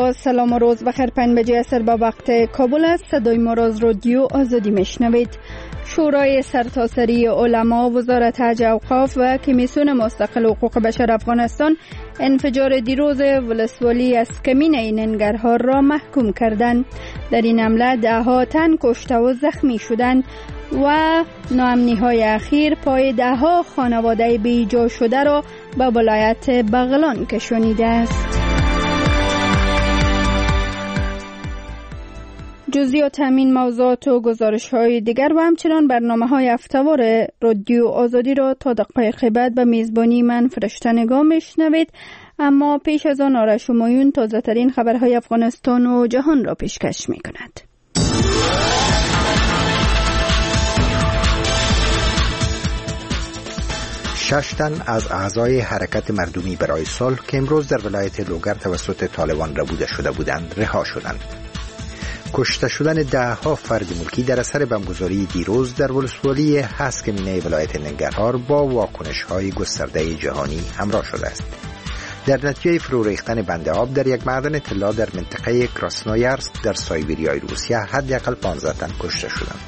با سلام و روز بخیر. 5 بجه عصر با وقت کابل است. صدای ما را از رادیو آزادی میشنوید. شورای سرتاسری علما، وزارت حج اوقاف و کمیسیون مستقل حقوق بشر افغانستان انفجار دیروز ولسوالی از کمین ننگرهار را محکوم کردند. در این حمله 10 تن کشته و زخمی شدند و ناامنی‌های اخیر پای 10 خانواده بی‌جا شده را به ولایت بغلان کشانیده است. جزئیات همین موضوعات و گزارش‌های دیگر و همچنان برنامه‌های هفته‌وار رادیو آزادی را تا دقایق بعد به میزبانی من فرشته نگاه میشنوید. اما پیش از آن آرش همایون تازه‌ترین خبرهای افغانستان و جهان را پیشکش می‌کند. 6 تن از اعضای حرکت مردمی برای صلح که امروز در ولایت لوگر توسط طالبان ربوده شده بودند رها شدند. کشته شدن 10 فرد ملکی در اثر بمبگذاری دیروز در ولسوالی هسکمینه ولایت ننگرهار با واکنش‌های گسترده جهانی همراه شده است. در نتیجه فرو ریختن بند آب در یک معدن طلا در منطقه کراسنویارسک در سایبریای روسیه حداقل 15 تن کشته شدند.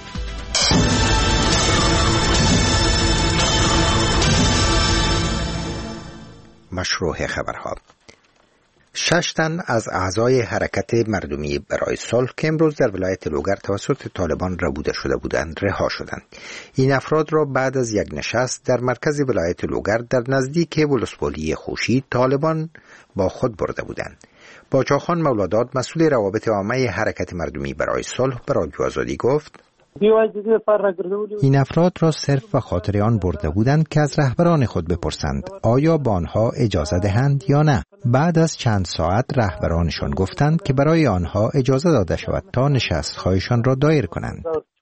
مشروع خبرها: 6 تن از اعضای حرکت مردمی برای صلح که امروز در ولایت لوگر توسط طالبان ربوده شده بودند رها شدند. این افراد را بعد از یک نشست در مرکز ولایت لوگر در نزدیک ولسوالی خوشی طالبان با خود برده بودند. باچاخان مولاداد مسئول روابط عامه حرکت مردمی برای صلح به رادیو آزادی گفت: این افراد را صرف و خاطر آن برده بودند که از رهبران خود بپرسند آیا با آنها اجازه دهند یا نه. بعد از چند ساعت رهبرانشان گفتند که برای آنها اجازه داده شود تا نشست‌هایشان را دایر کنند.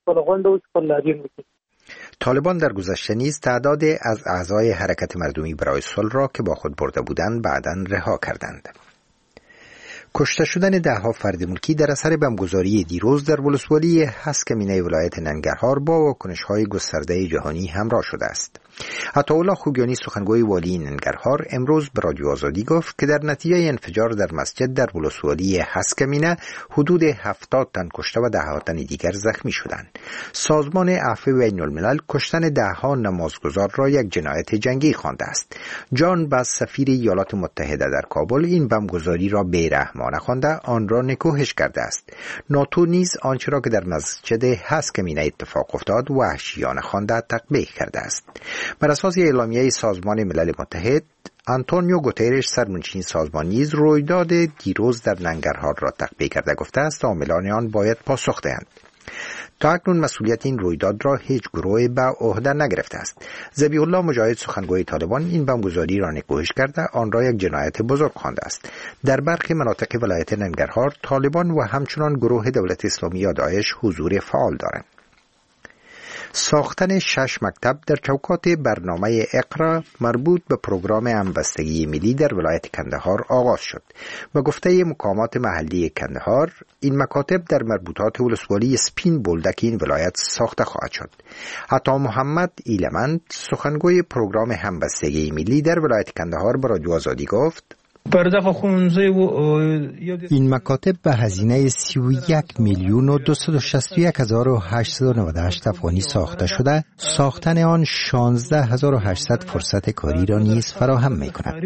طالبان در گذشته نیز تعداد از اعضای حرکت مردمی برای صلح را که با خود برده بودند بعداً رها کردند. کشته شدن 10 فرد ملکی در اثر بمبگذاری دیروز در ولسوالی هسکمینه ولایت ننگرهار با واکنش‌های گسترده جهانی همراه شده است. عطاالله خوگیانی سخنگوی والی ننگرهار امروز به رادیو آزادی گفت که در نتیجه انفجار در مسجد در ولسوالی هسکمینه حدود 70 تن کشته و 10 تن دیگر زخمی شدند. سازمان عفو بین الملل کشتن 10 نمازگزار را یک جنایت جنگی خوانده است. جان باز سفیر ایالات متحده در کابل این بمبگذاری را بی‌رحمانه خوانده آن را نکوهش کرده است. ناتو نیز آنچه را که در مسجد هسکمینه اتفاق افتاد وحشیانه خوانده تقبیح کرده است. بر اساس اعلامیه سازمان ملل متحد، آنتونیو گوترش سرمنشین سازمان نیز رویداد دیروز در ننگرهار را تقبیح کرده گفته است عاملان آن باید پاسخ دهند. تا اکنون مسئولیت این رویداد را هیچ گروهی به عهده نگرفته است. ذبیح الله مجاهد سخنگوی طالبان این بمبگذاری را نکوهش کرده آن را یک جنایت بزرگ خوانده است. در برخی مناطق ولایت ننگرهار طالبان و همچنان گروه دولت اسلامی یا داعش حضور فعال دارند. ساختن 6 مکتب در چوکات برنامه اقرا مربوط به پروگرام همبستگی ملی در ولایت کندهار آغاز شد. به گفته مقامات محلی کندهار این مکاتب در مربوطات ولسوالی سپین بولدک این ولایت ساخته خواهد شد. عطا محمد ایلمند سخنگوی پروگرام همبستگی ملی در ولایت کندهار به رادیو آزادی گفت: این مکاتب به هزینه 31,261,898 افغانی ساخته شده. ساختن آن 16,800 فرصت کاری را نیز فراهم می‌کند.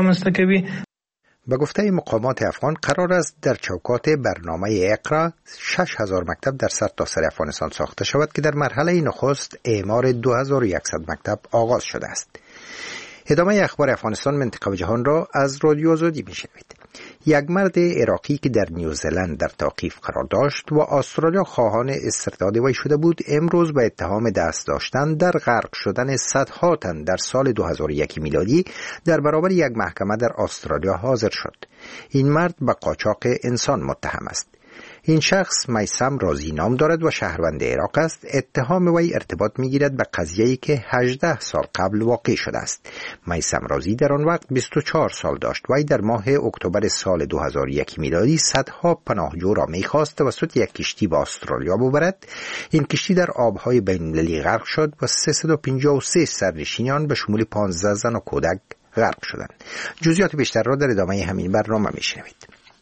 به گفته مقامات افغان قرار است در چوکات برنامه اقرا 6,000 مکتب در سرتاسر افغانستان ساخته شود که در مرحله نخست اعمار 2,100 مکتب آغاز شده است. ادامه اخبار افغانستان منطقه و جهان را از رادیو آزادی میشنوید. یک مرد عراقی که در نیوزلند در توقیف قرار داشت و استرالیا خواهان استرداد وی شده بود امروز به اتهام دست داشتن در غرق شدن صدها تن در سال 2001 میلادی در برابر یک محکمه در استرالیا حاضر شد. این مرد به قاچاق انسان متهم است. این شخص میثم رازی نام دارد و شهروند عراق است. اتهام وی ارتباط می‌گیرد به قضیه‌ای که 18 سال قبل واقع شده است. میثم رازی در آن وقت 24 سال داشت. وی در ماه اکتبر سال 2001 میلادی صدها پناهجو را می‌خواست توسط یک کشتی به استرالیا ببرد. این کشتی در آب‌های بین‌المللی غرق شد و 353 سرنشینان به شمول 15 زن و کودک غرق شدند. جزئیات بیشتر را در ادامه همین برنامه می‌شنوید.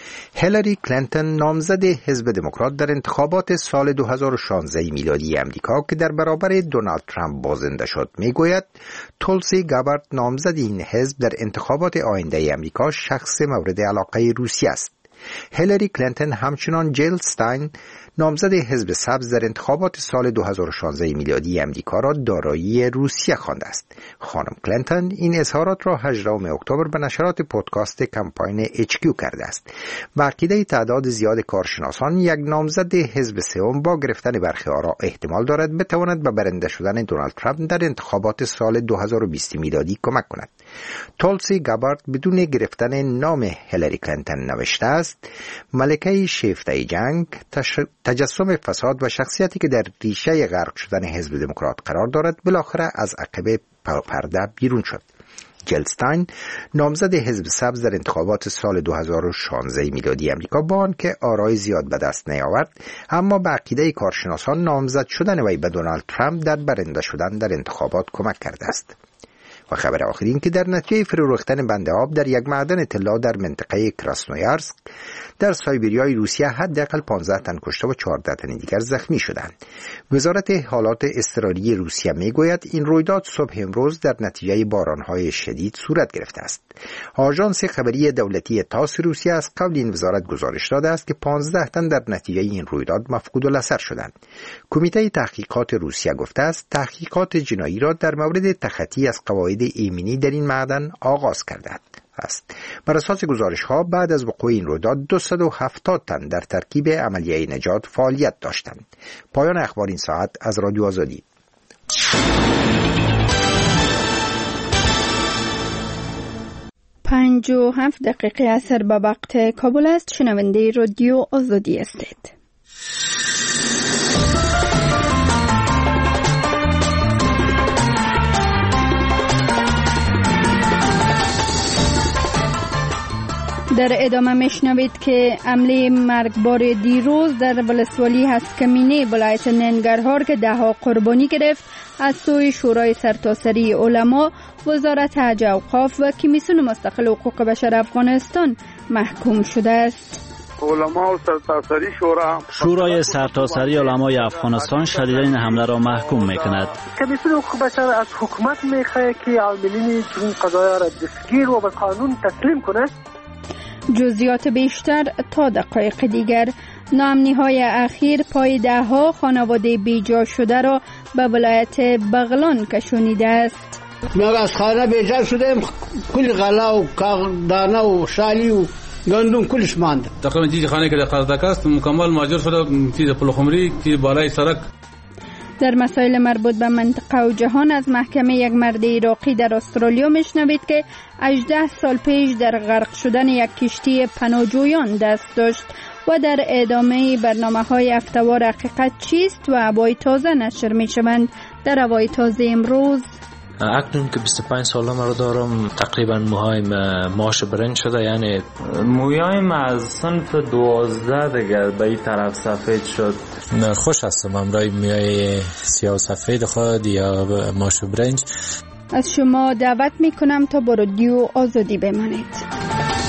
هیلاری کلینتون نامزد حزب دموکرات در انتخابات سال 2016 میلادی امریکا که در برابر دونالد ترامپ بازنده شد میگوید تولسی گابارد نامزد این حزب در انتخابات آینده امریکا شخص مورد علاقه روسیه است. هیلاری کلینتون همچنان جیل استاین نامزد حزب سبز در انتخابات سال 2016 میلادی امریکا را دارایی روسیه خوانده است. خانم کلینتون این اظهارات را 18 اکتبر به نشرات پادکست کمپاین HQ کرده است. با عقیده تعداد زیاد کارشناسان یک نامزد حزب سوم با گرفتن برخی آرا احتمال دارد بتواند به برنده شدن دونالد ترامپ در انتخابات سال 2020 میلادی کمک کند. تولسی گابارد بدون گرفتن نام هیلاری کلینتون نوشته است: ملکه شیفته جنگ، تجسم فساد و شخصیتی که در ریشه غرق شدن حزب دموکرات قرار دارد بالاخره از عقب پرده بیرون شد. جلستاین نامزد حزب سبز در انتخابات سال 2016 میلادی امریکا با آنکه آرای زیاد به دست نیاورد اما به عقیده کارشناسان نامزد شدن وی به دونالد ترامپ در برنده شدن در انتخابات کمک کرده است. و خبر آخرین که در نتیجه فرو ریختن بند آب در یک معدن طلا در منطقه کراسنویارسک در سایبریای روسیه حداقل 15 تن کشته و 14 تن دیگر زخمی شدند. وزارت حالات اضطراری روسیه میگوید این رویداد صبح امروز در نتیجه بارانهای شدید صورت گرفته است. آژانس خبری دولتی تاس روسیه از قبل این وزارت گزارش داده است که 15 تن در نتیجه این رویداد مفقود الاثر شدند. کمیته تحقیقات روسیه گفته است تحقیقات جنایی را در مورد تخطی از قواعد ایمنی در این معدن آغاز کرده است. بر اساس گزارش‌ها بعد از وقوع این رویداد 270 تن در ترکیب عملیه نجات فعالیت داشتند. پایان اخبار این ساعت از رادیو آزادی. 57 دقیقه اثر به وقت کابل است. شنونده رادیو آزادی هستید. در ادامه میشنوید که حمله مرگبار دیروز در ولسوالی هسکمینه ولایت ننگرهار که 10 قربانی گرفت از سوی شورای سرتاسری علما، وزارت حج اوقاف و کمیسیون مستقل حقوق بشر افغانستان محکوم شده است. علما و سرتاسری شورای سرتاسری علمای افغانستان شدیداً این حمله را محکوم میکند. کمیسیون حقوق بشر از حکومت میخواهد که عاملین چنین قضایا را دستگیر و به قانون تسلیم کند. جزئیات بیشتر تا دقایق دیگر. ناامنی‌های اخیر پای 10 خانواده بیجا شده را به ولایت بغلان کشانیده است. ما از خانه بیجا شدیم، کل غلا و دانه و شالی و گندم کلش ماند. تقریبا چیز خانه که در قرضک است مکمل ماجر شده، چیز پلخمری که بالای سرک. در مسائل مربوط به منطقه و جهان از محکمه یک مرد عراقی در استرالیا میشنوید که 18 سال پیش در غرق شدن یک کشتی پناهجویان دست داشت. و در ادامه برنامه‌های هفته‌وار حقیقت چیست و هوای تازه نشر میشوند. در هوای تازه امروز اکنون که 25 سالم رو دارم، تقریبا موهایم ماش برنج شده، یعنی موهایم از صنف 12 دیگر به این طرف سفید شد. خوش هستم امرای موهای سیاه و سفید خود یا ماش برنج. از شما دعوت میکنم تا با رادیو آزادی بمانید.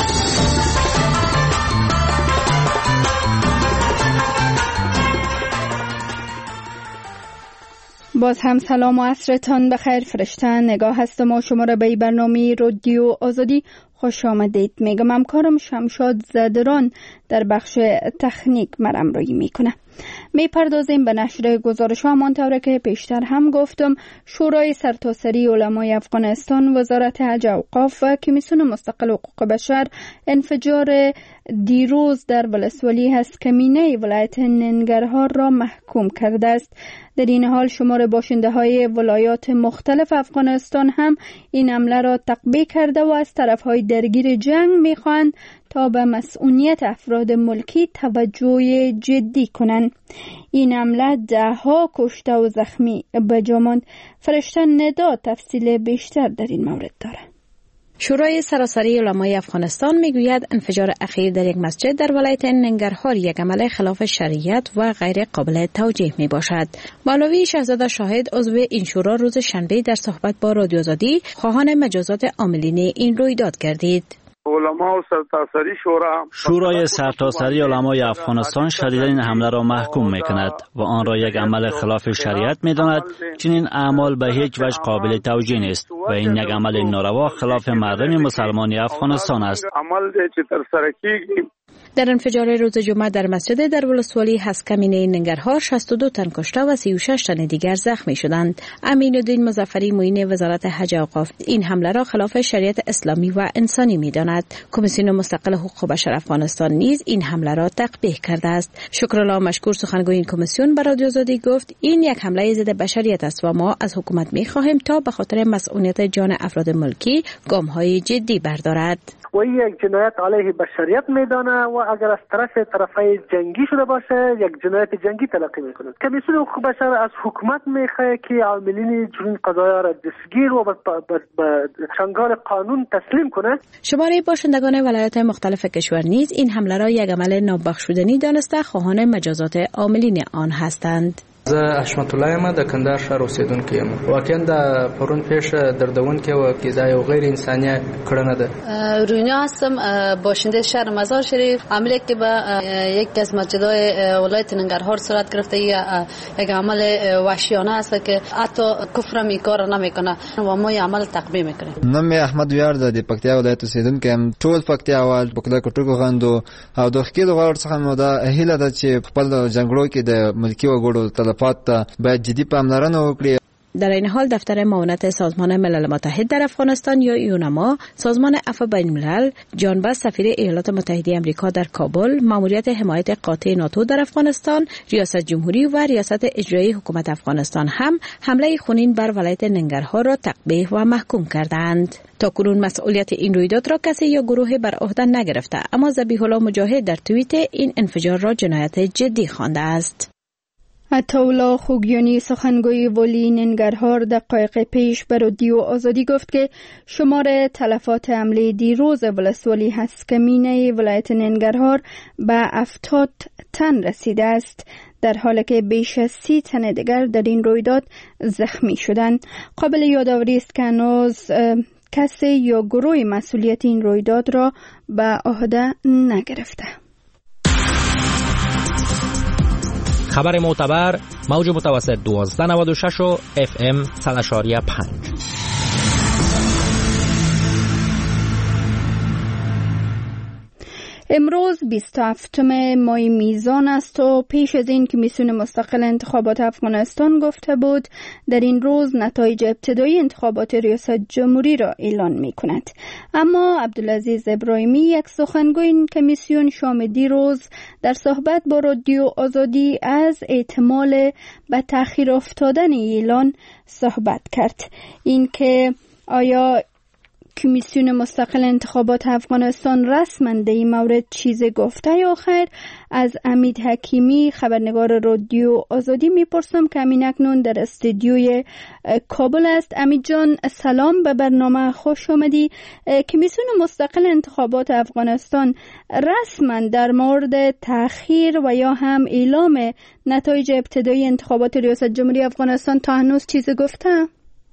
باز هم سلام و عصرتان بخیر. فرشته نگاه هستم و شما را به برنامه رادیو آزادی خوش آمدید میگم. همکارم شمشاد زدران در بخش تکنیک مرمرایی میکنه. میپردازیم به نشر گزارش ها. همانطور که پیشتر هم گفتم، شورای سرتاسری علمای افغانستان، وزارت حج اوقاف و کمیسیون مستقل حقوق بشر انفجار دیروز در ولسوالی هسکمینه ولایت ننگرهار را محکوم کرده است. در این حال شمار باشنده های ولایات مختلف افغانستان هم این حمله را تقبیح کرده و از طرف های درگیر جنگ میخواهند تا به مسئولیت افراد ملکی توجه جدی کنند. این حمله 10 کشته و زخمی به جا ماند. فرشته ندا تفصیل بیشتر در این مورد دارد. شورای سراسری علمای افغانستان میگوید انفجار اخیر در یک مسجد در ولایت ننگرهار یک عمل خلاف شریعت و غیر قابل توجیه می باشد. مولوی شهزاده شاهد عضو این شورا روز شنبه در صحبت با رادیو آزادی خواهان مجازات عاملین این رویداد گردید. علما و سرتاسری شورای سرتاسری علمای افغانستان شدیداً این حمله را محکوم می‌کند و آن را یک عمل خلاف شریعت می‌داند. چنین اعمال به هیچ وجه قابل توجیه نیست و این یک عمل ناروا خلاف مردم مسلمان افغانستان است. در انفجار روز جمعه در مسجد در ولسوالی هسکمینه ننگرهار 62 تن کشته و 36 تن دیگر زخمی شدند. امین الدین مظفری معین وزارت حج و اوقاف این حمله را خلاف شریعت اسلامی و انسانی می‌داند. کمیسیون مستقل حقوق بشر افغانستان نیز این حمله را تقبیح کرده است. شکرالله مشکور سخنگوی این کمیسیون به رادیو آزادی گفت این یک حمله ضد بشریت است و ما از حکومت می‌خواهیم تا به خاطر مسئولیت جان افراد ملکی گام‌های جدی بردارد. و این یک جنایت علیه بشریت میدانه و اگر از طرفای جنگی شده باشه یک جنایت جنگی تلقی میکنه. کمیسیون حقوق بشر از حکومت میخواد که عاملین جرم قضایی را دستگیر و به چنگال قانون تسلیم کنه. شماره باشندگان ولایات مختلف کشور نیز این حمله را یک عمل نابخشودنی دانسته خواهان مجازات عاملین آن هستند. زه حشمت الله یم د کندهار ښار اوسیدونکی یم. واقعا د پرون پیښه دردونکې و که دا یو غیر انساني کړنه ده. روینیا هستم، باشنده شهر مزار شریف. عملی که به یک از مسجدهای ولایت ننگرهار صورت گرفته یک عمل وحشیانه است که حتی کفر هم این کار نمیکنه و ما این عمل تقبیح میکنیم. نام احمد ویار د پکتیا ولایت اوسیدونکی یم. ټول پکتیاوال په کله کوټو غندو او د خکې د غوړ څخه مو دا هیله ده چې خپل جنگلو کې د ملکی وګړو باید جدی پاملرنه وکړي. در این حال دفتر معاونت سازمان ملل متحد در افغانستان یا یونما، سازمان عفو بین الملل، جانباز سفیر ایالات متحده آمریکا در کابل، ماموریت حمایت قاطع ناتو در افغانستان، ریاست جمهوری و ریاست اجرایی حکومت افغانستان هم حمله خونین بر ولایت ننگرهار را تقبیح و محکوم کردند. تاکنون مسئولیت این رویداد را کسی یا گروه بر عهده نگرفته، اما ذبیح الله مجاهد در توییت این انفجار را جنایت جدی خوانده است. عطاالله خوگیانی سخنگوی ولی ننگرهار دقایق پیش به رادیو آزادی گفت که شمار تلفات حمله دیروز ولسوالی هسکمینه ولایت ننگرهار به 70 تن رسیده است، در حالی که بیش از 30 تن دیگر در این رویداد زخمی شدند. قابل یادآوری است که هنوز کسی یا گروه مسئولیت این رویداد را به عهده نگرفته. خبر معتبر موج متوسط 1296 و FM 100.5. امروز 27 ماه میزان است و پیش از این کمیسیون مستقل انتخابات افغانستان گفته بود در این روز نتایج ابتدایی انتخابات ریاست جمهوری را اعلان می کند. اما عبدالعزیز ابراهیمی یک سخنگوی این کمیسیون شام دیروز در صحبت با رادیو آزادی از احتمال به تأخیر افتادن اعلان صحبت کرد. این که آیا کمیسیون مستقل انتخابات افغانستان رسما در این مورد چیزی گفته یا خیر، از امید حکیمی خبرنگار رادیو آزادی میپرسم که همین اکنون در استودیوی کابل است. امید جان سلام، به برنامه خوش آمدی. کمیسیون مستقل انتخابات افغانستان رسما در مورد تأخیر و یا هم اعلام نتایج ابتدایی انتخابات ریاست جمهوری افغانستان تا هنوز چیزی گفته؟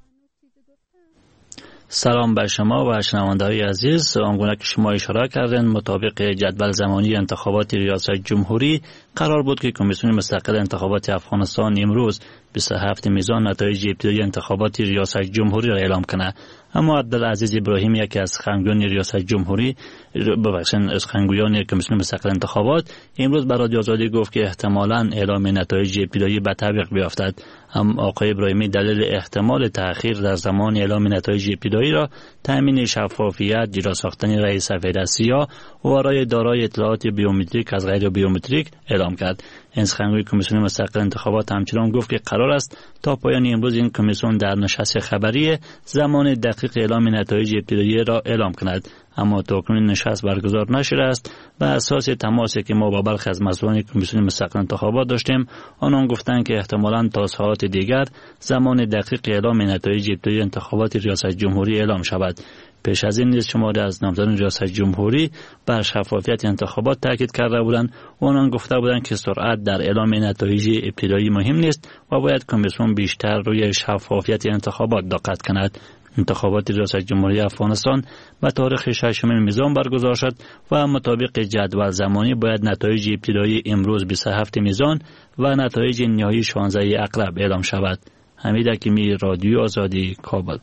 سلام بر شما و شنونده‌های عزیز. آنگونه که شما اشاره کردین، مطابق جدول زمانی انتخابات ریاست جمهوری قرار بود که کمیسیون مستقل انتخابات افغانستان امروز 27 میزان نتایج ابتدایی انتخابات ریاست جمهوری را اعلام کنه. اما عبدالعزیز ابراهیم، یکی از سخنگویان ریاست جمهوری، سخنگویان کمیسیون مستقل انتخابات، امروز به رادیو آزادی گفت که احتمالاً اعلام نتایج ابتدایی به تعویق بیفتد. اما آقای ابراهیمی دلیل احتمال تأخیر در زمان اعلام نتایج ابتدایی را تامین شفافیت، جدا ساختن رأی سفید سیاه و رأی دارای اطلاعات بیومتریک از غیر بیومتریک اعلام کرد. این سخنگوی کمیسیون مستقل انتخابات همچنان گفت که قرار است تا پایان امروز این کمیسیون در نشست خبری زمان دقیق اعلام نتایج ابتدایی را اعلام کند. اما تاکنون نشست برگزار نشده است. به اساس تماسی که ما با برخی از مسئولان کمیسیون مستقل انتخابات داشتیم، آنان گفتند که احتمالاً تا ساعات دیگر زمان دقیق اعلام نتایج ابتدایی انتخابات ریاست جمهوری اعلام شود. پیش از این نیز شماری از نامزدان ریاست جمهوری بر شفافیت انتخابات تاکید کرده بودند و آنان گفته بودند که سرعت در اعلام نتایج ابتدایی مهم نیست و باید کمیسیون بیشتر روی شفافیت انتخابات دقت کند. انتخابات ریاست جمهوری افغانستان به تاریخ 6 میزان برگزار شد و مطابق جدول زمانی باید نتایج ابتدایی امروز 27 میزان و نتایج نهایی 16 عقرب اعلام شود. حمید حکیمی، رادیو آزادی، کابل.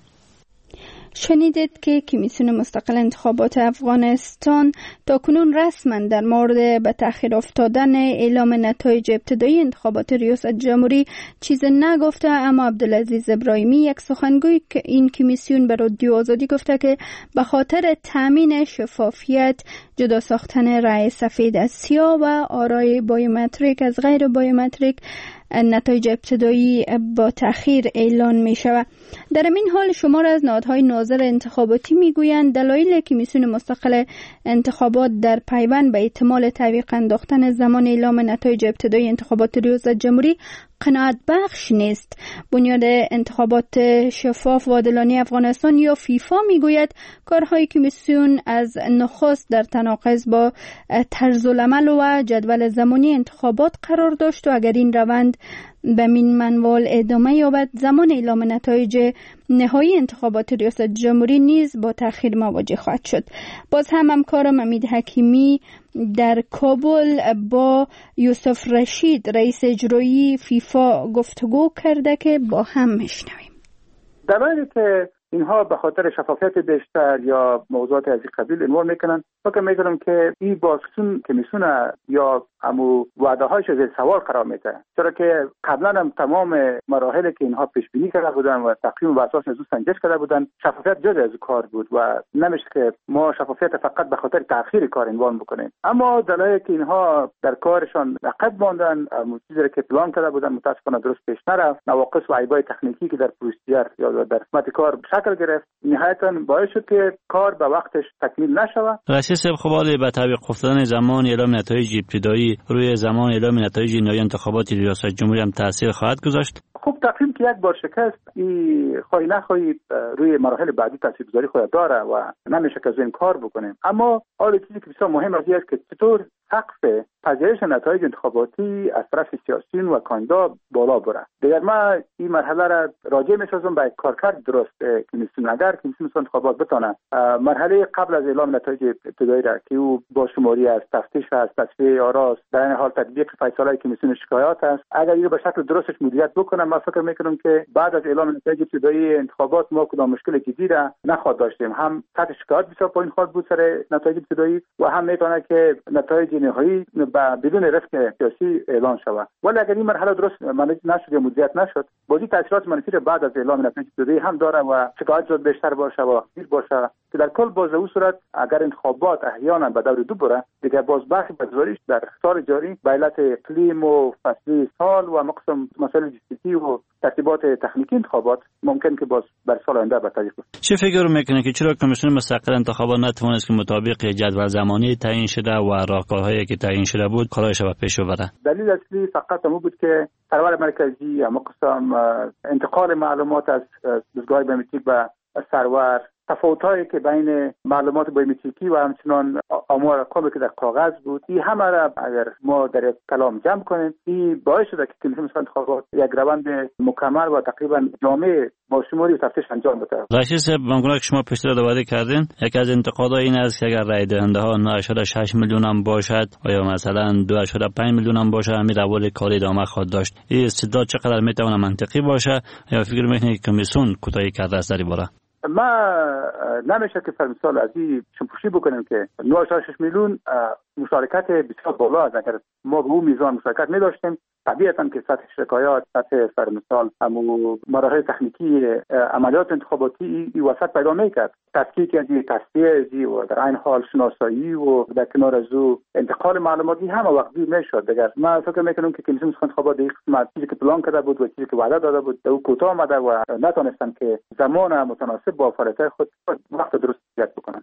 شنیدید که کمیسیون مستقل انتخابات افغانستان تاکنون رسما در مورد به تأخیر افتادن اعلام نتایج ابتدایی انتخابات ریاست جمهوری چیز نگفته، اما عبدالعزیز ابراهیمی یک سخنگوی که این کمیسیون به رادیو آزادی گفته که به خاطر تامین شفافیت جدا ساختن رأی سفید از سیاه و آرای بایومتریک از غیر بایومتریک نتایج ابتدایی با تأخیر اعلان می شود. در این حال شمار از نهادهای ناظر انتخاباتی می گویند دلایل کمیسیون مستقل انتخابات در پیوند به احتمال تعویق انداختن زمان اعلام نتایج ابتدایی انتخابات ریاست جمهوری قناعت بخش نیست. بنیاد انتخابات شفاف و عادلانه افغانستان یا فیفا میگوید کارهای کمیسیون از نخست در تناقض با طرز العمل و جدول زمانی انتخابات قرار داشت و اگر این روند به این منوال ادامه یابد زمان اعلام نتایج نهایی انتخابات ریاست جمهوری نیز با تأخیر مواجه خواهد شد. باز هم همکارم حمید حکیمی در کابل با یوسف رشید رئیس اجرایی فیفا گفتگو کرده که با هم میشنویم. دلایلی که اینها به خاطر شفافیت بیشتر یا موضوعات از این قبیل عنوان میکنن، فکر میکنم که این بازکسون کمیسیون یا امو وعده هایش زیر سوال قرار میده، چرا که قبلا هم تمام مراحلی که اینها پیش بینی کرده بودن و تقییم و اساس از سنجش کرده بودن شفافیت جزء از کار بود و نمیشه که ما شفافیت فقط به خاطر تأخیر کار عنوان بکنیم. اما دلایلی که اینها در کارشان عقب ماندن، چیزی که پلان کرده بودن متاسفانه درست پیش نرفت، نواقص و عیبای تکنیکی که در پروسیجر یا در قسمت کار شکل گرفت، نهایتاً باعث شد که کار به وقتش تکمیل نشود. رئیس خبال به تعویق افتادن زمان اعلام نتایج ابتدایی روی زمان اعلام نتایج نهایی انتخابات ریاست جمهوری هم تاثیر خواهد گذاشت. خب تقریبا که یک بار شکست این خواهی نخواهی روی مراحل بعدی تاثیرگذاری خود داره و نمیشه که از این کار بکنیم. اما حالا چیزی که بسیار مهم است که چطور سقف پذیرش نتایج انتخاباتی از طرف سیاسیون و کاندیدا بالا بره. دیگر من این مرحله را راجع می‌سازم به کارکرد درست کمیسیون. اگر کمیسیون انتخابات بتونه مرحله قبل از اعلام نتایج ابتدایی را که او با شماری از تفتیش است، تصفیه آرا است، در این حال تطبیق فیصله کمیسیون شکایات است، اگر اینو به شکل درستش مدیریت بکنه، من فکر می‌کنم که بعد از اعلام نتایج ابتدایی انتخابات ما کدام مشکل جدی را نخواهد داشتیم. هم سطح شکایات بسیار پایین خواهد بود سر نتایج ابتدایی و هم میتونه که نتایج نهایی بدون ریسک سیاسی اعلان شود. ولی اگر این مرحله درست مانیج نشد یا مدیریت نشد، بازی تاثیرات منفی بعد از اعلام نتایج ابتدایی هم داره و شکایت زیاد بیشتر باشه و دیر باشه که در کل باز او صورت اگر انتخابات احیانا به دور دو بره، دیگه باز بحث بزاریش در سال جاری به علت اقلیم و فصلی سال و مقسم مسائل لوجستیکی و ترتیبات تکنیکی انتخابات ممکن که باز بر سال آینده به تعریف کنه. چه فکر میکنه که چرا کمیسیون مستقل انتخابات نتوانست که مطابق جدول زمانی تعیین شده و راهکارهایی که تعیین شده بود کارایش به پیش ببره؟ دلیل اصلی فقط همون بود که سرور مرکزی یا مقسم انتقال معلومات از دستگاه بیومتریک به سرور، تفاوت‌هایی که بین معلومات بیومتریکی و همچنان آمار رقمی که در کاغذ بود، این همه را اگر ما در یک کلام جمع کنیم، این باعث شده که کمیسیون انتخابات یک روند مکمل و تقریبا جامع با شماری و تفتیش انجام بده. رئیس بانک‌ها که شما پیشتر داوری کردین، یکی از انتقادها این است که اگر رای دهنده ها 9.6 میلیون هم باشد و یا مثلا 2.5 میلیون هم باشه، همین روال کار ادامه خواهد داشت. این استدلال چقدر میتونه منطقی باشه یا فکر میکنید که کمیسیون کوتاهی کرده است در این باره؟ ما نمیشه که مثال از این شمپوشی بکنیم که 9.6 میلیون مشارکت بسیار بالا است. اگر ما به اون میزان مشارکت می داشتیم، طبیعتاً که سطح شکایات، سطح فرمثال همو مراحل تکنیکی عملیات انتخاباتی این وسط پیدا میکرد. تفکیک از این تصفیه و در این حال شناسایی و در کنار از او انتقال معلوماتی همه وقتی میشد. دیگر من فکر میکنم که کمیسیون انتخابات این قسمت چیزی که پلان کرده بود و چیزی که وعده داده بود او کوتاه آمده و نتونستن که زمان متناسب با فعالیت خود وقت درست ایجاد بکنن.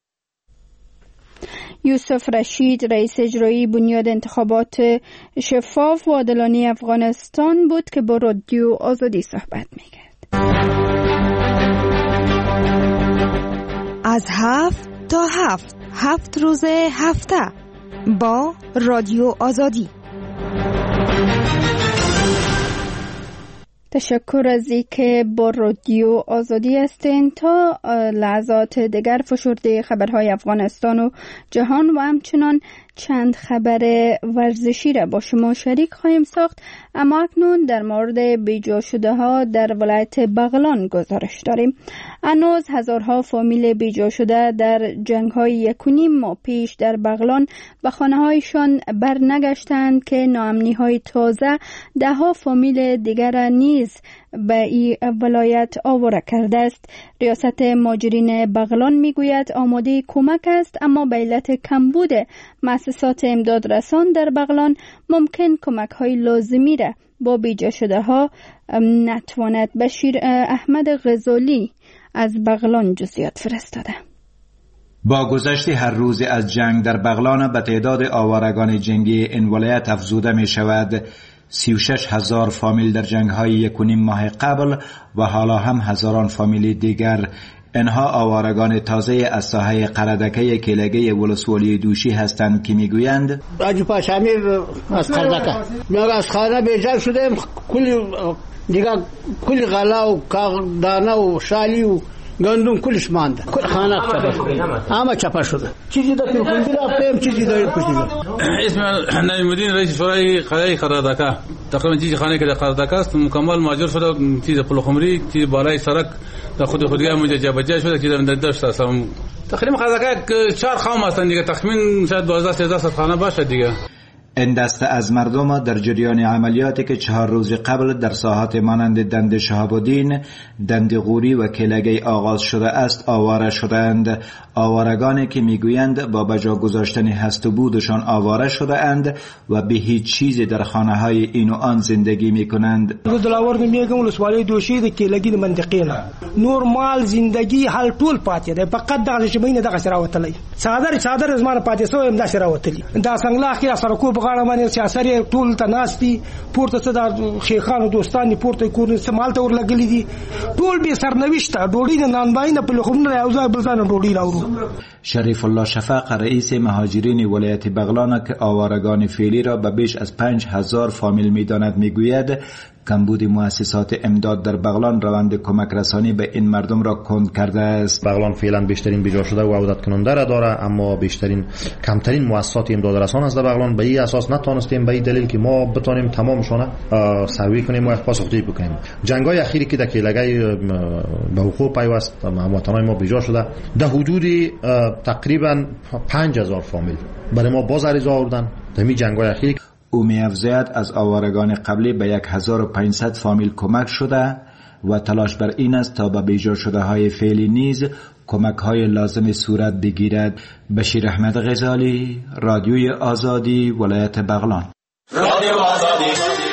یوسف رشید رئیس اجرایی بنیاد انتخابات شفاف و عادلانه افغانستان بود که با رادیو آزادی صحبت می‌کرد. از 7 تا 7 روز هفته با رادیو آزادی. تشکر از اینکه با رادیو آزادی هستین. تا لحظات دیگر فشرده خبرهای افغانستان و جهان و همچنان چند خبر ورزشی را با شما شریک خواهیم ساخت. اما اکنون در مورد بیجا شده ها در ولایت بغلان گزارش داریم. هنوز هزارها فامیل بیجا شده در جنگ های 1.5 ماه پیش در بغلان به خانه هایشان برنگشتند که ناامنی های تازه ده ها فامیل دیگر نیز به این ولایت آواره کرده است. ریاست مهاجرین بغلان میگوید آماده کمک است، اما به علت کمبود مؤسسات امداد رسان در بغلان ممکن کمک های لازمی را با بیجا شده ها نتواند. بشیر احمد غزالی از بغلان جزئیات فرستاده. با گذشت هر روز از جنگ در بغلان به تعداد آوارگان جنگی این ولایت افزوده می شود. 36,000 فامیل در جنگ‌های 1.5 ماه قبل و حالا هم هزاران فامیل دیگر. اینها آوارگان تازه از ساحه قردکه کلگه ولسوالی دوشی هستند که میگویند راجو پاشامیر از قردکه ما از خانه بیجار شدیم، کلی غلا و دانه و شالی و گندم کلش مانده، کل خانه چپا شده، اما چپا شده. چیزی در تلفنی رفتیم، چیزی در پشتی اسم نایم‌الدین رئیس شورای قلعه قردکه. تقریبا چیزی خانه که در قردکه است مکمل ماجر شده، چیز پلخمری که بالای سرک در خودگاه مجاجه شده که در داشت است. تقریبا قردکه 4 خام هستند دیگه، تخمین شاید 12-13 خانه باشه دیگه. این دسته از مردم در جریان عملیاتی که 4 روز قبل در ساحات مانند دند شهاب‌الدین، دند غوری و کلگه آغاز شده است آواره شدند. آوارگانی که میگویند با بجا گذاشتن هست و بودشان آواره شده اند و به هیچ چیزی در خانه های این و آن زندگی میکنند. دلاور میگم ولسوالی دوشی د کلگی منطقه نه نورمال زندگی حل ټول پاتې ده، فقط دغه شمینه دغه سره وتلی صادر زمانه پاتې سو هم د سره وتلی دا څنګه اخیر سره کو بغاړه باندې سیاسي ټول تناستی پورته څه د شیخانو دوستان پورته کور سمال ته ورلګلی دي ټول به سرنوشته ډوډۍ نه نان باندې په لخمونه یوځای بلځان ډوډۍ راوړو. شریف الله شفق رئیس مهاجرین ولایت بغلان که آوارگان فعلی را به بیش از 5,000 فامیل میداند میگوید کمبود مؤسسات امداد در بغلان روند کمک رسانی به این مردم را کند کرده است. بغلان فعلا بیشترین بیجا شده و عودت کننده را داره، اما کمترین مؤسسات امداد رسان است در بغلان. به این اساس نتونستیم، به این دلیل که ما بتونیم تمامشون سروی کنیم و پاسخگویی بکنیم. جنگ‌های اخیری که در کلگه به حقوق پیوست هموطنان ما بیجا شده، در حدود تقریبا 5,000 فامیل برای ما باز عریضه آوردن در این جنگ‌های اخیری. او می‌افزاید از آوارگان قبلی به 1500 فامیل کمک شده و تلاش بر این است تا به بیجا شده های فعلی نیز کمک های لازم صورت بگیرد. بشیر احمد غزالی، رادیوی آزادی، ولایت بغلان. رادیو آزادی.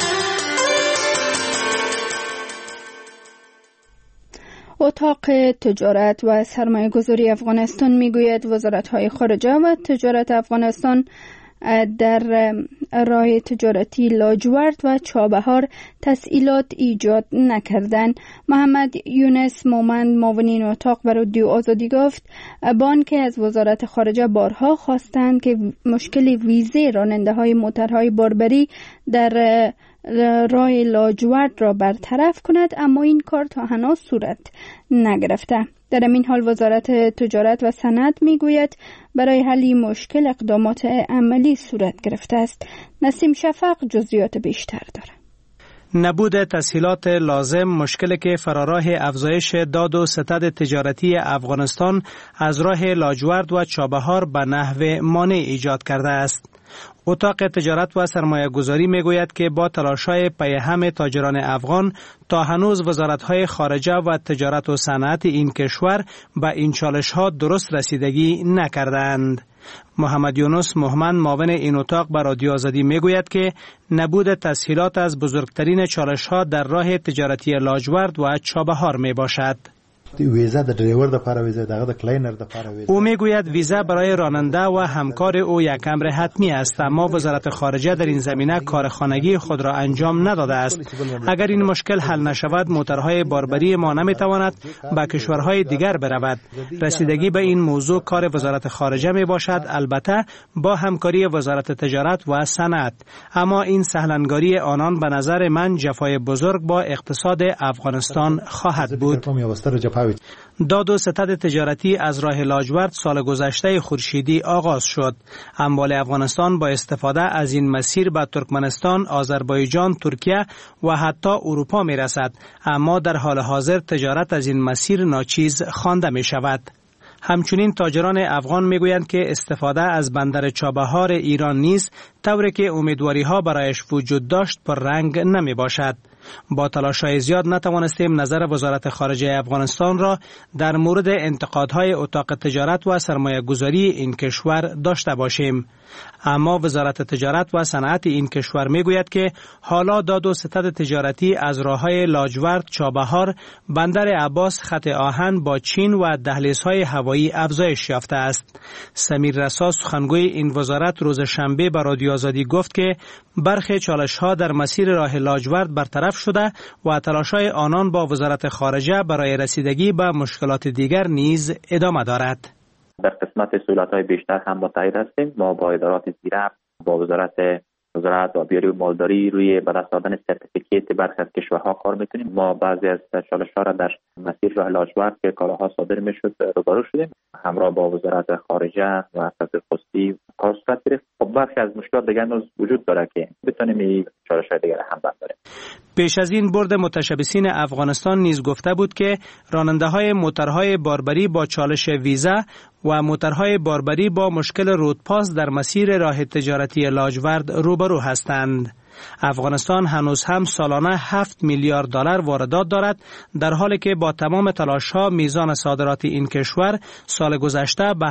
اتاق تجارت و سرمایه گذاری افغانستان میگوید وزارت های خارجه و تجارت افغانستان در راه تجارتی لاجورد و چابهار تسهیلات ایجاد نکردند. محمد یونس مومند معاون اتاق بر رادیو آزادی گفت بانک از وزارت خارجه بارها خواستند که مشکل ویزه راننده های موترهای باربری در راه لاجورد را برطرف کند، اما این کار تا هنوز صورت نگرفته. در این حال وزارت تجارت و صنعت میگوید برای حل مشکل اقدامات عملی صورت گرفته است. نسیم شفق جزئیات بیشتر دارد. نبود تسهیلات لازم مشکلی که فراراه افزایش داد و ستد تجارتی افغانستان از راه لاجورد و چابهار به نحو مانع ایجاد کرده است. اتاق تجارت و سرمایه گذاری می گوید که با تلاش‌های پیهم تاجران افغان تا هنوز وزارت‌های خارجه و تجارت و صنعت این کشور به این چالش‌ها درست رسیدگی نکردند. محمد یونس مومند معاون این اتاق بر رادیو آزادی می گوید که نبود تسهیلات از بزرگترین چالش‌ها در راه تجارتی لاجورد و چابهار می باشد. ویزا د ډرایور د لپاره ویزا دغه د کلاینر د لپاره ویزا. او میگوید ویزا برای راننده و همکار او یک امر حتمی است، اما وزارت خارجه در این زمینه کار خانگی خود را انجام نداده است. اگر این مشکل حل نشود موترهای باربری ما نمیتواند به کشورهای دیگر برود. رسیدگی به این موضوع کار وزارت خارجه می باشد، البته با همکاری وزارت تجارت و صنعت. اما این سهلنگاری آنان به نظر من جفای بزرگ با اقتصاد افغانستان خواهد بود. داد و ستد تجارتی از راه لاجورد سال گذشته خورشیدی آغاز شد. اموال افغانستان با استفاده از این مسیر به ترکمنستان، آذربایجان، ترکیه و حتی اروپا می رسد، اما در حال حاضر تجارت از این مسیر ناچیز خوانده می شود. همچنین تاجران افغان میگویند که استفاده از بندر چابهار ایران نیز طوری که امیدواری‌ها برایش وجود داشت پر رنگ نمی باشد. با تلاش‌های زیاد نتوانستیم نظر وزارت خارجه افغانستان را در مورد انتقادهای اتاق تجارت و سرمایه گذاری این کشور داشته باشیم. اما وزارت تجارت و صنعت این کشور میگوید که حالا داد و ستد تجارتی از راههای لاجورد، چابهار، بندر عباس، خط آهن با چین و دهلیزهای هوایی افزایش یافته است. سمیر رسا سخنگوی این وزارت روز شنبه به رادیو آزادی گفت که برخی چالش‌ها در مسیر راه لاجورد برطرف شده و تلاش‌های آنان با وزارت خارجه برای رسیدگی به مشکلات دیگر نیز ادامه دارد. در قسمت سهولت‌های بیشتر هم متحد هستیم. ما با ادارات زیرا، با وزارت و بیاری و مالداری روی به دست آوردن سرتیفیکیت برخی از کشورها کار میکنیم. ما بعضی از چالش‌ها را در مسیر راه لاجورد که کالاها صادر میشد روبرو شدیم. همراه با وزارت خارجه و سفیر خصوصی کار صورت گرفت. خب برخی از مشکلات دیگر وجود داره که بتونیم این چالش‌های دیگر هم برداریم. پیش از این بورد متشبثین افغانستان نیز گفته بود که راننده‌های موترهای باربری با چالش ویزا و موترهای باربری با مشکل رودپاس در مسیر راه تجارتی لاجورد روبرو هستند. افغانستان هنوز هم سالانه 7 میلیارد دلار واردات دارد، در حالی که با تمام تلاش‌ها میزان صادرات این کشور سال گذشته به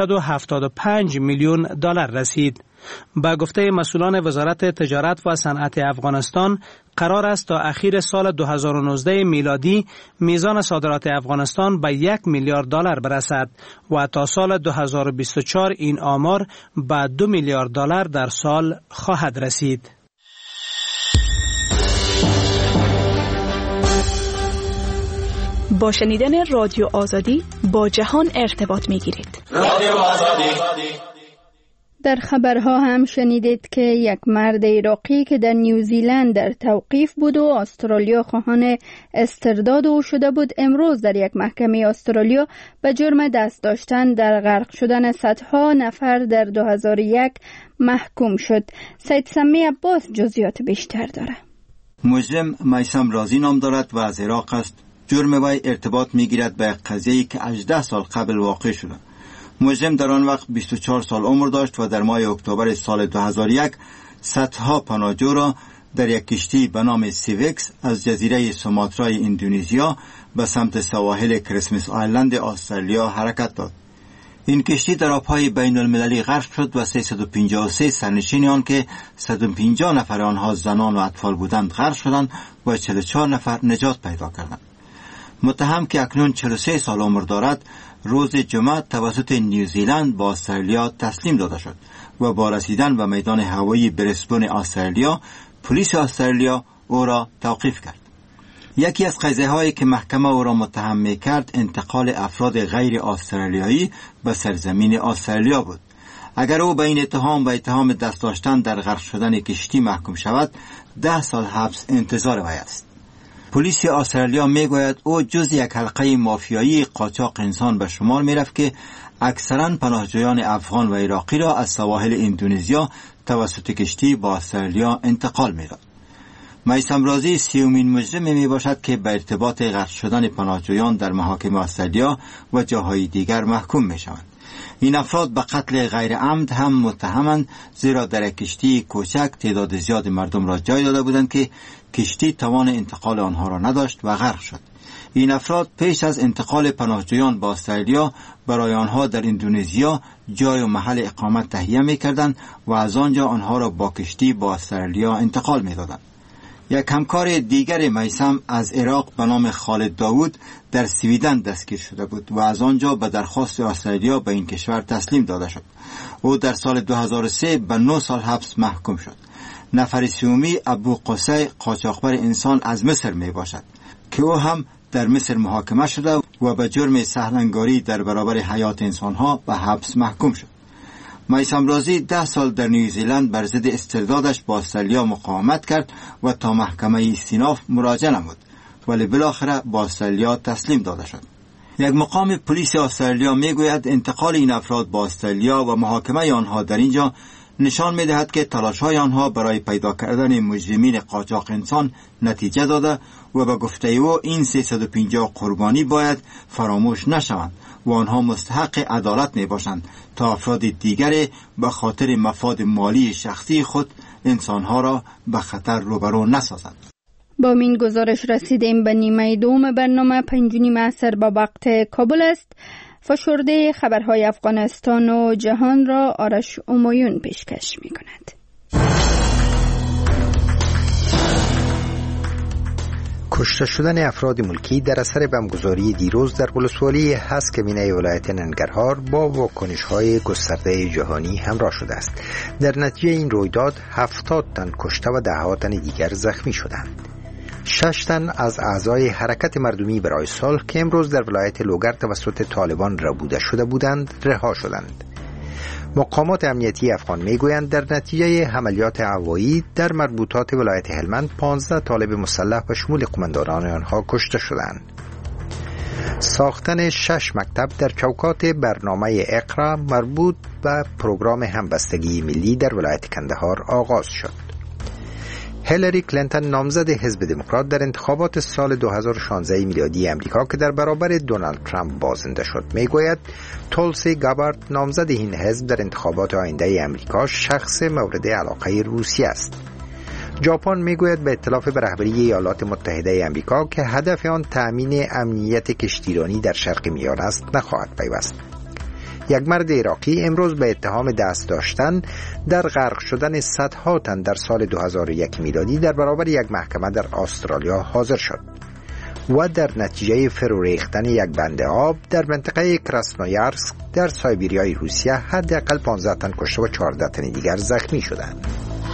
875 میلیون دلار رسید. با گفته مسئولان وزارت تجارت و صنعت افغانستان قرار است تا اخیر سال 2019 میلادی میزان صادرات افغانستان به 1 میلیارد دلار برسد و تا سال 2024 این آمار به 2 میلیارد دلار در سال خواهد رسید. با شنیدن رادیو آزادی با جهان ارتباط می‌گیرید. رادیو آزادی. در خبرها هم شنیدید که یک مرد عراقی که در نیوزیلند در توقیف بود و استرالیا خواهان استرداد او شده بود، امروز در یک محکمه استرالیا به جرم دست داشتن در غرق شدن صدها نفر در 2001 محکوم شد. سید سمی عباس جزئیات بیشتر داره. مجرم میثم رازی نام دارد و از عراق است. جرم وی ارتباط میگیرد به قضیه‌ای که 18 سال قبل واقع شده. مجرم در آن وقت 24 سال عمر داشت و در ماه اکتبر سال 2001 صدها پناهجو را در یک کشتی به نام سیوکس از جزیره سوماترای اندونزیا به سمت سواحل کریسمس آیلند استرالیا حرکت داد. این کشتی در آبهای بین المللی غرق شد و 353 سرنشین آن که 150 نفر آنها زنان و اطفال بودند غرق شدند و 44 نفر نجات پیدا کردند. متهم که اکنون 43 سال عمر دارد روز جمعه توسط نیوزیلند با استرالیا تسلیم داده شد و با رسیدن به میدان هوایی بریسبن استرالیا پلیس استرالیا او را توقیف کرد. یکی از قضیه‌هایی که محکمه او را متهم می‌کرد انتقال افراد غیر استرالیایی به سرزمین استرالیا بود. اگر او به این اتهام و اتهام دست داشتن در غرق شدن کشتی محکوم شود 10 سال حبس انتظار وی است. پلیس استرالیا میگوید او جز یک حلقه مافیایی قاچاق انسان به شمار میرفت که اکثرا پناهجویان افغان و عراقی را از سواحل اندونزیا توسط کشتی با استرالیا انتقال میداد. میثم رازی 30مین مجرم می باشد که به ارتباط غرق شدن پناهجویان در محاکم استرالیا و جاهای دیگر محکوم می شوند. این افراد به قتل غیر عمد هم متهمند، زیرا در کشتی کوچک تعداد زیاد مردم را جای داده بودند که کشتی توان انتقال آنها را نداشت و غرق شد. این افراد پیش از انتقال پناهجویان با استرالیا برای آنها در اندونزیا جای و محل اقامت تهیه می‌کردند و از آنجا آنها را با کشتی با استرالیا انتقال می‌دادند. یک همکار دیگر میثم از عراق به نام خالد داوود در سویدن دستگیر شده بود و از آنجا به درخواست استرالیا به این کشور تسلیم داده شد. او در سال 2003 به 9 سال حبس محکوم شد. نفر سومی ابو قصی قاچاقبر انسان از مصر می باشد که او هم در مصر محاکمه شده و به جرم سهلنگاری در برابر حیات انسانها به حبس محکوم شد. میثم رازی 10 سال در نیوزیلند بر ضد استردادش با استرالیا مقاومت کرد و تا محکمه استیناف مراجعه نمود، ولی بالاخره با استرالیا تسلیم داده شد. یک مقام پلیس استرالیا میگوید انتقال این افراد با استرالیا و محاکمه آنها در اینجا نشان می‌دهد که تلاش‌های آنها برای پیدا کردن مجرمین قاچاق انسان نتیجه داده و به گفته او این 350 قربانی باید فراموش نشوند و آنها مستحق عدالت میباشند تا افراد دیگر به خاطر مفاد مالی شخصی خود انسانها را به خطر روبرو نسازند. با این گزارش رسیدیم به نیمه دوم برنامه 5:30 عصر با وقت کابل است. فشرده خبرهای افغانستان و جهان را آرش امایون پیشکش می کند. کشته شدن افراد ملکی در اثر بمبگذاری دیروز در ولسوالی هسکمینه ولایت ننگرهار با واکنش‌های گسترده جهانی همراه شده است. در نتیجه این رویداد 70 تن کشته و ده‌ها تن دیگر زخمی شدند. 6 تن از اعضای حرکت مردمی برای صلح که امروز در ولایت لوگر توسط طالبان ربوده شده بودند رها شدند. مقامات امنیتی افغان میگویند در نتیجه عملیات هوایی در مربوطات ولایت هلمند 15 طالب مسلح به شمول قماندانان آنها کشته شدند. ساختن 6 مکتب در چوکات برنامه اقرا مربوط به پروگرام همبستگی ملی در ولایت کندهار آغاز شد. هیلاری کلینتون نامزد حزب دموکرات در انتخابات سال 2016 میلادی امریکا که در برابر دونالد ترامپ بازنده شد میگوید تولسی گابارد نامزد این حزب در انتخابات آینده امریکا شخص مورد علاقه روسیه است. ژاپن میگوید به ائتلاف به رهبری ایالات متحده امریکا که هدف آن تأمین امنیت کشتیرانی در شرق میانه است نخواهد پیوست. یک مرد عراقی امروز به اتهام دست داشتن در غرق شدن صدها تن در سال 2001 میلادی در برابر یک محکمه در استرالیا حاضر شد و در نتیجه فرو ریختن یک بند آب در منطقه کراسنویارسک در سایبریای روسیه حداقل 15 تن کشته و 14 تن دیگر زخمی شدند.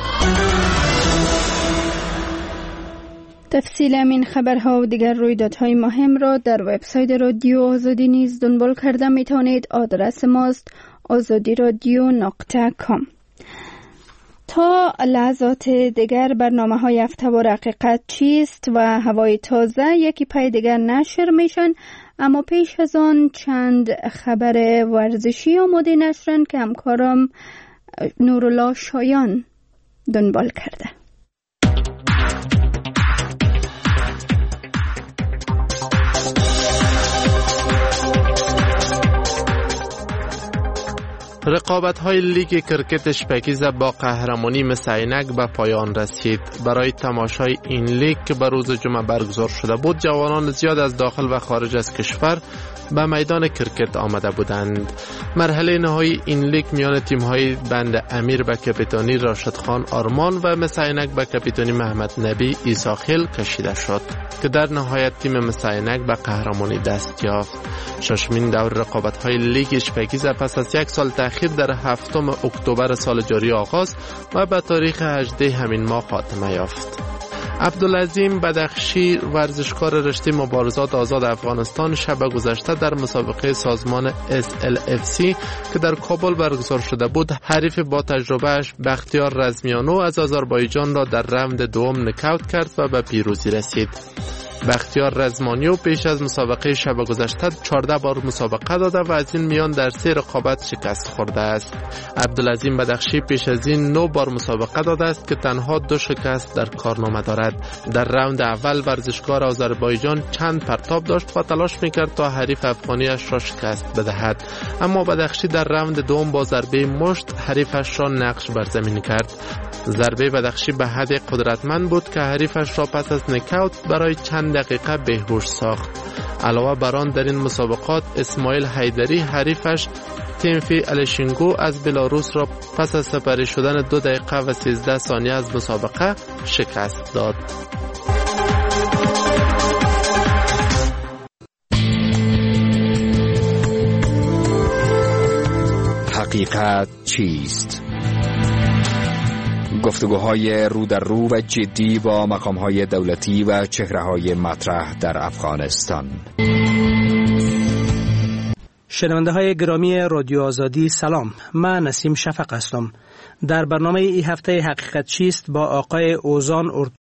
تفصیل این خبرها و دیگر رویدادهای مهم را در وبسایت رادیو آزادی نیز دنبال کرده می توانید. آدرس ماست azadiradio.com. تا لحظات دیگر برنامه‌های هفته‌وار حقیقت چیست و هوای تازه یکی پای دیگر نشر میشن، اما پیش از آن چند خبر ورزشی آماده نشرن که همکارم نورالله شایان دنبال کرده. رقابت‌های لیگ کرکت شپکیزه با قهرمانی مثل عینک به پایان رسید. برای تماشای این لیگ که به روز جمعه برگزار شده بود، جوانان زیاد از داخل و خارج از کشور به میدان کرکت آمده بودند. مرحله نهایی این لیگ میان تیم‌های بند امیر به کاپیتانی راشد خان آرمان و مثل عینک به کاپیتانی محمد نبی ایساخیل کشیده شد که در نهایت تیم مثل عینک به قهرمانی دست یافت. ششمین دور رقابت‌های لیگ شپکیزه پس از یک سال تأخیر در 7 اکتبر سال جاری آغاز و به تاریخ 18 همین ماه خاتمه یافت. عبدالعظیم بدخشی ورزشکار رشته مبارزات آزاد افغانستان شب گذشته در مسابقه سازمان SLFC که در کابل برگزار شده بود حریف با تجربهش بختیار رزمیانو از آذربایجان را در راند دوم نکاوت کرد و به پیروزی رسید. بختیار رزمانیو پیش از مسابقه شب گذشته 14 بار مسابقه داده و از این میان در 3 رقابت شکست خورده است. عبدالعظیم بدخشی پیش از این 9 بار مسابقه داده است که تنها 2 شکست در کارنامه دارد. در راند اول ورزشکار آذربایجان چند پرتاب داشت و تلاش میکرد تا حریف افغانیش را شکست بدهد، اما بدخشی در راند دوم با ضربه مشت حریفش را نقش بر زمین کرد. ضربه بدخشی به حد قدرتمند بود که حریفش را پس از نکاوت برای چند دقیقه بهوش ساخت. علاوه بر آن در این مسابقات اسماعیل حیدری حریفش تیمفی الشینگو از بلاروس را پس از سپری شدن 2 دقیقه و 13 ثانیه از مسابقه شکست داد. حقیقت چیست؟ گفتگوهای رو در رو و جدی با مقامهای دولتی و چهره‌های مطرح در افغانستان. شنونده های گرامی رادیو آزادی سلام، من نسیم شفق هستم. در برنامه این هفته حقیقت چیست با آقای اوزان